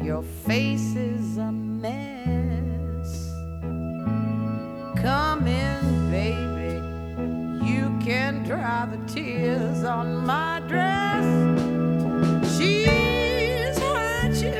your face is a mess. Come in, baby, you can dry the tears on my dress. She's hurt you